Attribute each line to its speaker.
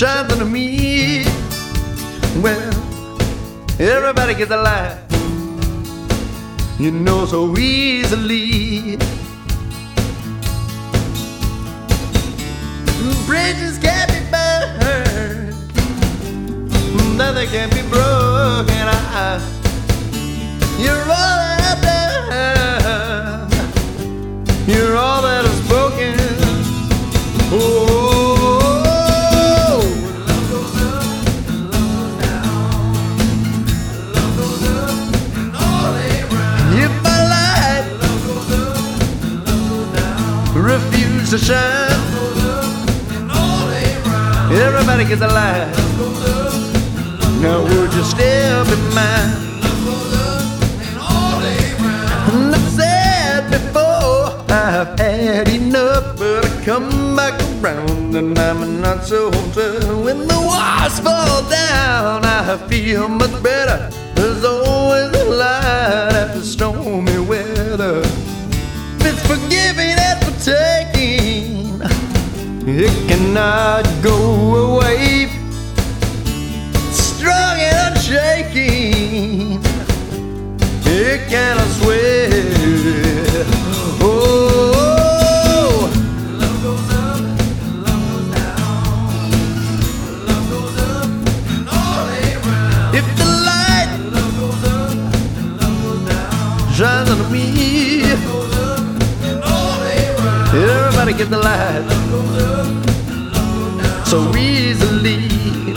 Speaker 1: shines on me. Well, everybody gets a light, you know, so easily. Bridges can't be burned, nothing can be broken. You're all that I've done, you're all that I've spoken. Oh, love goes up and love goes down. Love goes up and all ain't round. If my light, love goes up and love goes down, refuse to shine, love goes up and all ain't round. Everybody gets a light. Love goes up and love goes now down. Would you still be mine? Love goes up and all ain't round. And I've said before, I've had enough, but I come back around and I'm not so tough. When the walls fall down, I feel much better. There's always a light after stormy weather. It's forgiving and for taking, it cannot go away. Strong and unshaking, it cannot sway. Oh, love goes up and love goes down. Love goes up and all ain't round. If the light, love goes up and love goes down, shines on me, love goes up and all ain't round. Everybody get the light, love goes up and love goes down, so easily.